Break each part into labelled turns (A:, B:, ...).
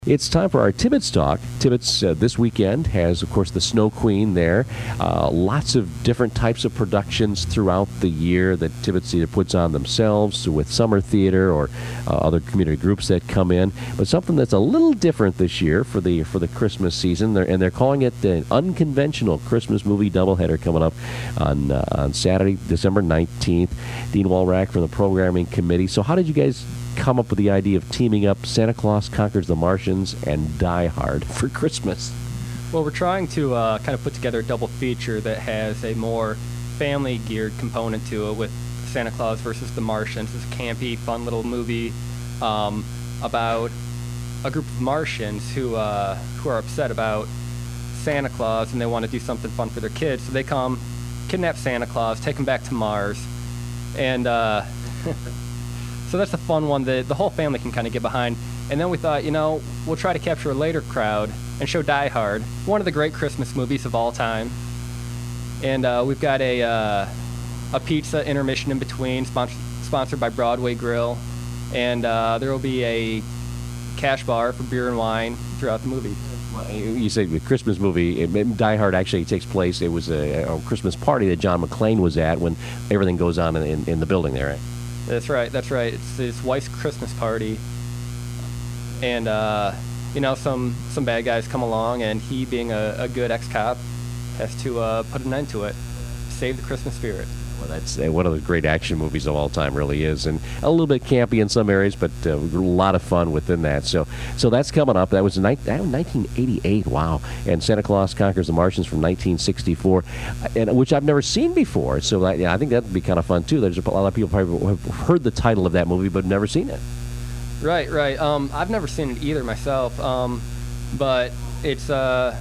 A: It's time for our Tibbetts Talk. Tibbetts this weekend has, of course, the Snow Queen there. Lots of different types of productions throughout the year that Tibbetts either puts on themselves with summer theater or other community groups that come in. But something that's a little different this year for the Christmas season, and they're calling it the Unconventional Christmas Movie Doubleheader coming up on Saturday, December 19th. Dean Walrack from the Programming Committee. So how did you guys come up with the idea of teaming up Santa Claus Conquers the Martians and Die Hard for Christmas?
B: Well, we're trying to kind of put together a double feature that has a more family-geared component to it with Santa Claus versus the Martians. It's a campy, fun little movie about a group of Martians who are upset about Santa Claus, and they want to do something fun for their kids. So they come, kidnap Santa Claus, take him back to Mars, and so that's a fun one that the whole family can kind of get behind. And then we thought, we'll try to capture a later crowd and show Die Hard, one of the great Christmas movies of all time. And we've got a pizza intermission in between, sponsored by Broadway Grill. And there will be a cash bar for beer and wine throughout the movie.
A: You say the Christmas movie, Die Hard actually takes place. It was a Christmas party that John McClane was at when everything goes on in the building there, right?
B: That's right. It's his wife's Christmas party, and some bad guys come along, and he, being a good ex-cop, has to put an end to it, save the Christmas spirit.
A: Well, that's one of the great action movies of all time, really is, and a little bit campy in some areas, but a lot of fun within that. So that's coming up. That was 1988. Wow! And Santa Claus Conquers the Martians from 1964, and which I've never seen before. So I think that'd be kind of fun too. There's a lot of people probably have heard the title of that movie, but never seen it.
B: Right. I've never seen it either myself, but it's kind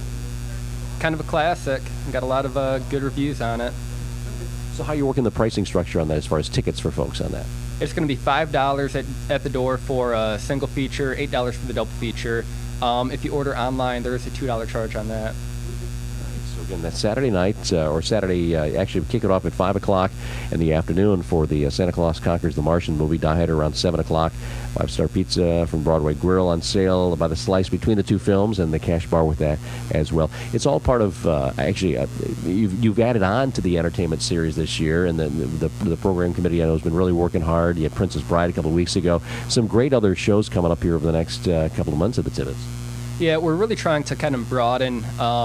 B: of a classic. Got a lot of good reviews on it.
A: So how are you working the pricing structure on that as far as tickets for folks on that?
B: It's going to be $5 at the door for a single feature, $8 for the double feature. If you order online, there is a $2 charge on that.
A: So again, that's Saturday night, or Saturday, actually we kick it off at 5 o'clock in the afternoon for the Santa Claus Conquers the Martian movie, Die Hard around 7 o'clock. 5-star pizza from Broadway Grill on sale by the slice between the two films, and the cash bar with that as well. It's all part of, you've added on to the entertainment series this year, and the program committee I know has been really working hard. You had Princess Bride a couple of weeks ago. Some great other shows coming up here over the next couple of months at the Tibbetts. Yeah,
B: we're really trying to kind of broaden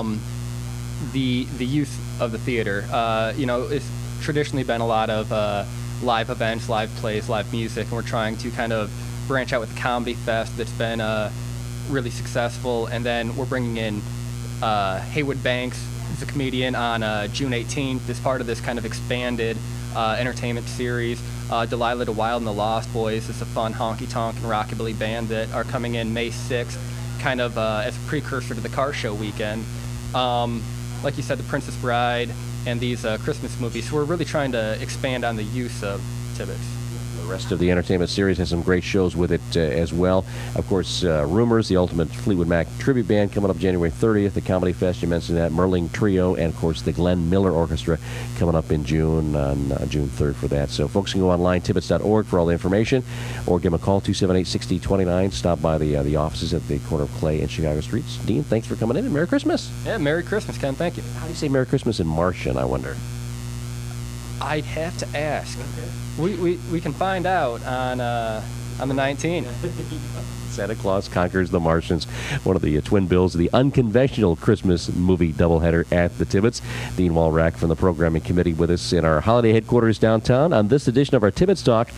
B: the use of the theater. It's traditionally been a lot of live events, live plays, live music, and we're trying to kind of branch out with the Comedy Fest that's been really successful. And then we're bringing in Haywood Banks, who's a comedian, on June 18th as part of this kind of expanded entertainment series. Delilah the Wild and the Lost Boys is a fun honky-tonk and rockabilly band that are coming in May 6th, kind of as a precursor to the car show weekend. Like you said, The Princess Bride and these Christmas movies. So we're really trying to expand on the use of Tibbetts.
A: The rest of the entertainment series has some great shows with it as well. Of course, Rumors, the Ultimate Fleetwood Mac Tribute Band, coming up January 30th. The Comedy Fest, you mentioned that. Merling Trio, and of course the Glenn Miller Orchestra coming up in June, on June 3rd for that. So folks can go online, tibbetts.org, for all the information, or give them a call, 278-6029. Stop by the offices at the corner of Clay and Chicago Streets. Dean, thanks for coming in, and Merry Christmas.
B: Yeah, Merry Christmas, Ken. Thank you.
A: How do you say Merry Christmas in Martian, I wonder?
B: I'd have to ask. Okay. We can find out on the 19th.
A: Santa Claus Conquers the Martians, one of the twin bills of the Unconventional Christmas Movie Doubleheader at the Tibbetts. Dean Walrack from the Programming Committee with us in our holiday headquarters downtown on this edition of our Tibbetts Talk.